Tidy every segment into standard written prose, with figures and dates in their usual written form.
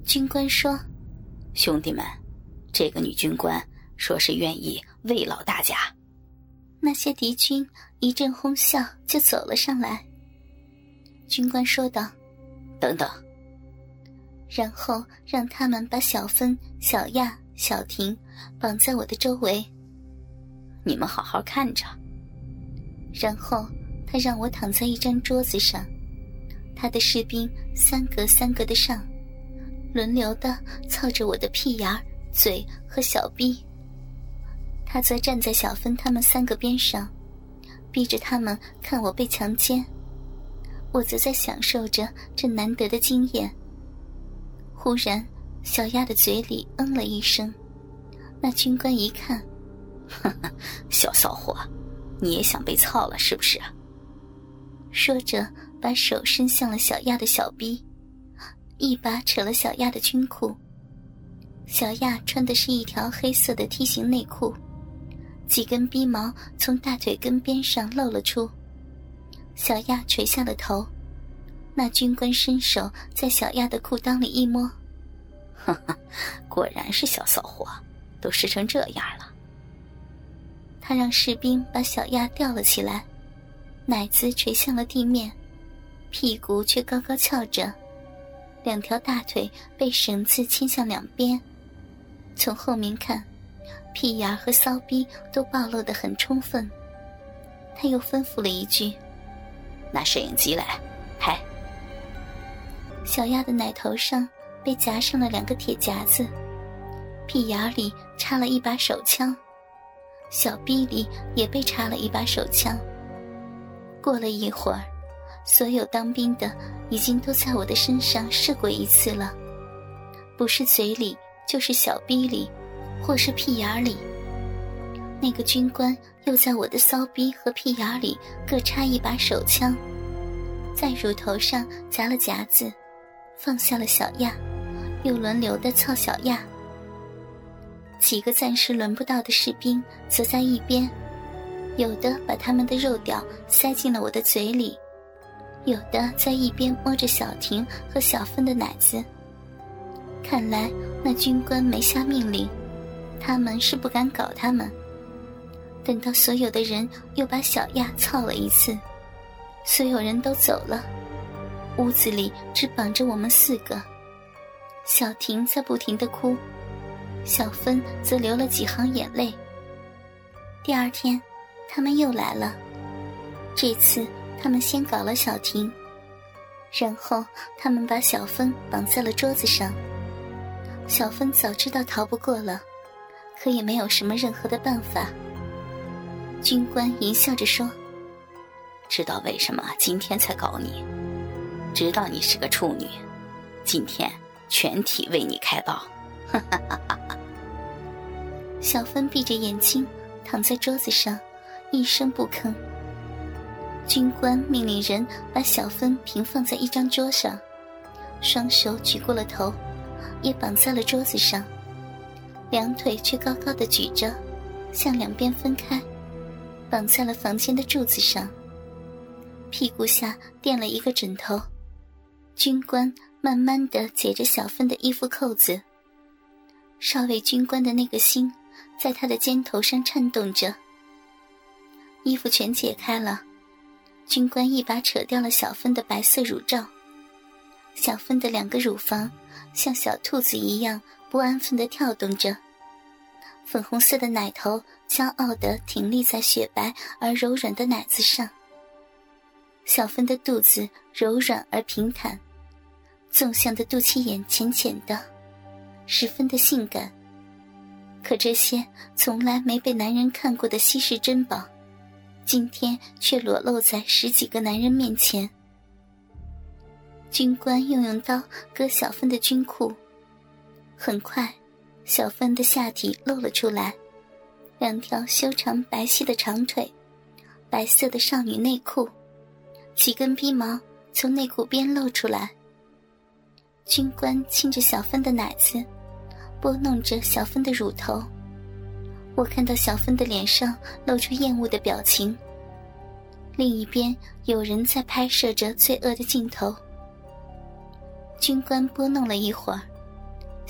军官说： 兄弟们，这个女军官说是愿意慰劳大家。 那些敌军一阵哄笑，就走了上来。军官说道： 等等。 然后让他们把小芬、小亚、小婷绑在我的周围。 你们好好看着。 然后他让我躺在一张桌子上，他的士兵3个3个的上，轮流的操着我的屁眼、嘴和小臂。他则站在小芬他们3个边上，逼着他们看我被强奸。我则在享受着这难得的经验。忽然小亚的嘴里嗯了一声，那军官一看， 呵呵，小骚货，你也想被操了是不是？ 说着把手伸向了小亚的小臂，一把扯了小亚的军裤。小亚穿的是一条黑色的梯形内裤，几根逼毛从大腿根边上露了出。小亚垂下了头，那军官伸手在小亚的裤裆里一摸， 呵呵，果然是小骚货，都湿成这样了。 他让士兵把小亚吊了起来，奶子垂向了地面，屁股却高高翘着，2条大腿被绳子牵向两边。从后面看，屁眼和骚逼都暴露得很充分。他又吩咐了一句： 拿摄影机来拍。 小亚的奶头上被夹上了2个铁夹子，屁眼里插了一把手枪，小逼里也被插了一把手枪。过了一会儿，所有当兵的已经都在我的身上试过一次了，不是嘴里就是小逼里，或是屁眼里。那个军官又在我的骚逼和屁眼里各插一把手枪，在乳头上夹了夹子，放下了小亚，又轮流地操小亚。几个暂时轮不到的士兵则在一边，有的把他们的肉屌塞进了我的嘴里，有的在一边摸着小婷和小芬的奶子。看来那军官没下命令，他们是不敢搞他们。等到所有的人又把小亚操了一次，所有人都走了，屋子里只绑着我们4个。小婷在不停地哭，小芬则流了几行眼泪。第2天他们又来了，这次他们先搞了小婷，然后他们把小芬绑在了桌子上。小芬早知道逃不过了，可也没有什么任何的办法。军官淫笑着说： 知道为什么今天才搞你？知道你是个处女，今天全体为你开刀。哈哈哈哈。 小芬闭着眼睛躺在桌子上，一声不吭。军官命令人把小芬平放在一张桌上，双手举过了头，也绑在了桌子上，2腿却高高的举着，向两边分开，绑在了房间的柱子上，屁股下垫了一个枕头。军官慢慢地解着小芬的衣服扣子，少尉军官的那个心在他的肩头上颤动着。衣服全解开了，军官一把扯掉了小芬的白色乳罩，小芬的2个乳房像小兔子一样不安分地跳动着，粉红色的奶头骄傲地挺立在雪白而柔软的奶子上。小芬的肚子柔软而平坦，纵向的肚脐眼浅浅的，十分的性感。可这些从来没被男人看过的稀世珍宝，今天却裸露在10几个男人面前。军官用刀割小芬的军裤，很快小芬的下体露了出来，2条修长白皙的长腿，白色的少女内裤，几根逼毛从内裤边露出来。军官亲着小芬的奶子，拨弄着小芬的乳头。我看到小芬的脸上露出厌恶的表情，另一边有人在拍摄着罪恶的镜头。军官拨弄了一会儿，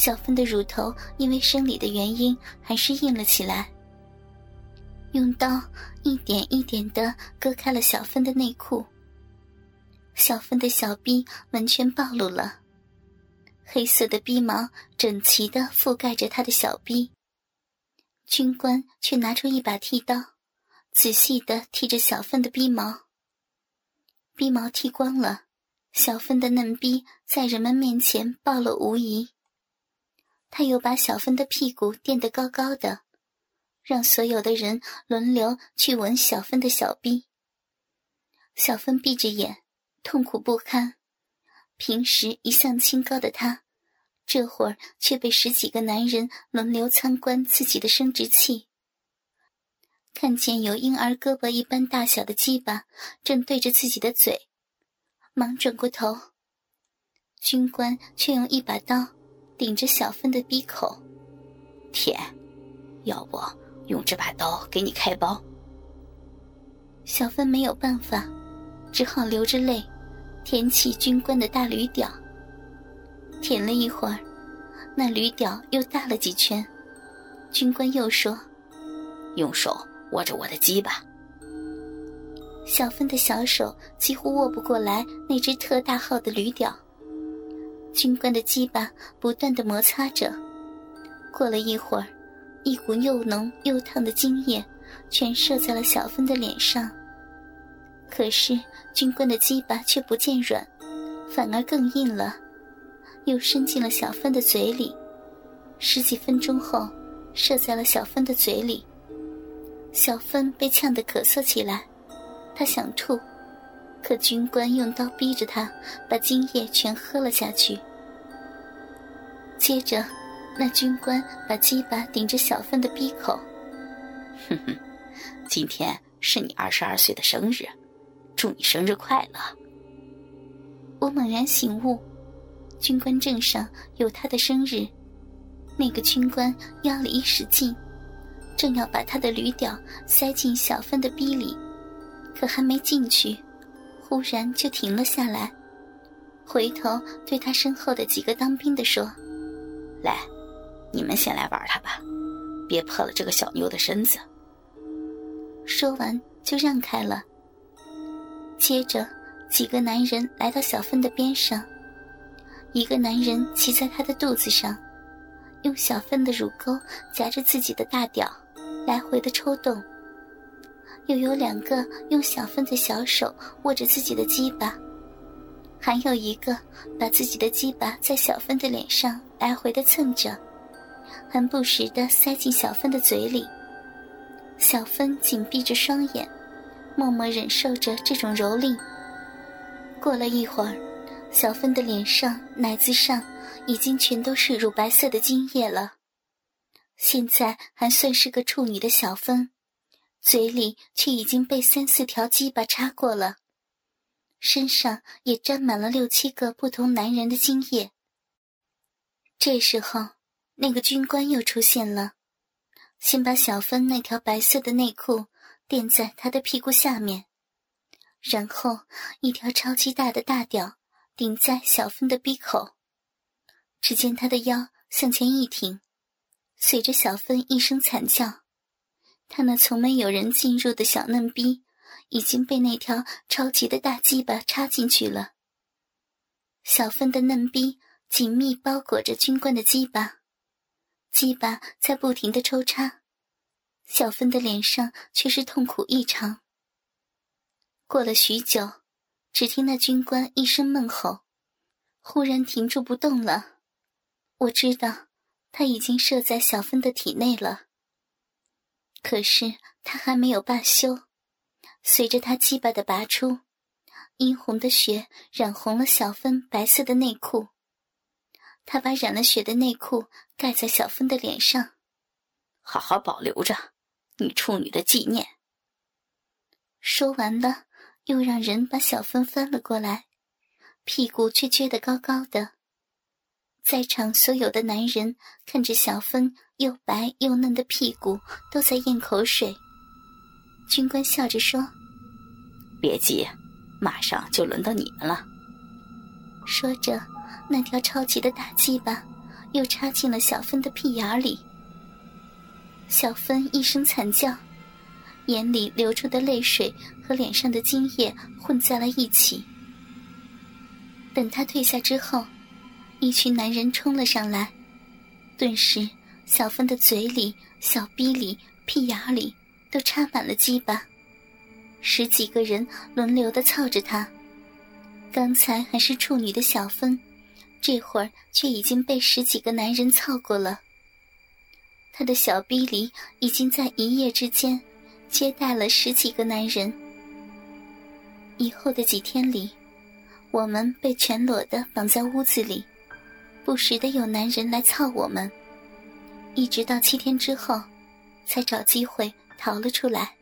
小芬的乳头因为生理的原因还是硬了起来。用刀一点一点地割开了小芬的内裤，小芬的小逼完全暴露了，黑色的逼毛整齐地覆盖着她的小逼。军官却拿出一把剃刀，仔细地剃着小芬的逼毛。逼毛剃光了，小芬的嫩逼在人们面前暴露无遗。他又把小芬的屁股垫得高高的，让所有的人轮流去闻小芬的小逼。小芬闭着眼，痛苦不堪。平时一向清高的她，这会儿却被10几个男人轮流参观自己的生殖器。看见有婴儿胳膊一般大小的鸡巴正对着自己的嘴，忙转过头。军官却用一把刀顶着小芬的逼口。 舔，要不用这把刀给你开包。 小芬没有办法，只好流着泪舔起军官的大驴屌。舔了一会儿，那驴屌又大了几圈。军官又说， 用手握着我的鸡巴。 小芬的小手几乎握不过来那只特大号的驴屌。军官的鸡巴不断地摩擦着，过了一会儿，一股又浓又烫的精液全射在了小芬的脸上。可是军官的鸡巴却不见软，反而更硬了，又伸进了小芬的嘴里。10几分钟后，射在了小芬的嘴里。小芬被呛得咳嗽起来，她想吐，可军官用刀逼着她把精液全喝了下去。接着那军官把鸡巴顶着小芬的逼口。 哼哼，今天是你22岁的生日，祝你生日快乐。 我猛然醒悟，军官证上有他的生日。那个军官腰里一使劲，正要把他的驴屌塞进小芬的逼里，可还没进去，忽然就停了下来，回头对他身后的几个当兵的说， 来，你们先来玩他吧，别破了这个小妞的身子。 说完就让开了。接着几个男人来到小芬的边上，一个男人骑在她的肚子上，用小芬的乳沟夹着自己的大屌来回的抽动，又有2个用小芬的小手握着自己的鸡巴，还有一个把自己的鸡巴在小芬的脸上来回的蹭着，还不时地塞进小芬的嘴里。小芬紧闭着双眼，默默忍受着这种蹂躏。过了一会儿，小芬的脸上、奶子上已经全都是乳白色的精液了。现在还算是个处女的小芬，嘴里却已经被3、4条鸡巴插过了，身上也沾满了6、7个不同男人的精液。这时候，那个军官又出现了，先把小芬那条白色的内裤垫在她的屁股下面，然后一条超级大的大屌顶在小芬的逼口。只见她的腰向前一挺，随着小芬一声惨叫，她那从没有人进入的小嫩逼已经被那条超级的大鸡巴插进去了。小芬的嫩逼紧密包裹着军官的鸡巴，鸡巴在不停地抽插，小芬的脸上却是痛苦异常。过了许久，只听那军官一声闷吼，忽然停住不动了。我知道他已经射在小芬的体内了，可是他还没有罢休。随着他鸡巴的拔出，殷红的血染红了小芬白色的内裤。他把染了血的内裤盖在小芬的脸上， 好好保留着，你处女的纪念。 说完了，又让人把小芬翻了过来，屁股却撅得高高的。在场所有的男人看着小芬又白又嫩的屁股，都在咽口水。军官笑着说， 别急，马上就轮到你们了。 说着，那条超级的大鸡巴又插进了小芬的屁眼里。小芬一声惨叫，眼里流出的泪水和脸上的精液混在了一起。等她退下之后，一群男人冲了上来，顿时小芬的嘴里、小逼里、屁眼里都插满了鸡巴，10几个人轮流地操着她。刚才还是处女的小芬，这会儿却已经被10几个男人操过了。她的小逼里已经在一夜之间接待了10几个男人。以后的几天里，我们被全裸地绑在屋子里，不时地有男人来操我们，一直到7天之后才找机会逃了出来。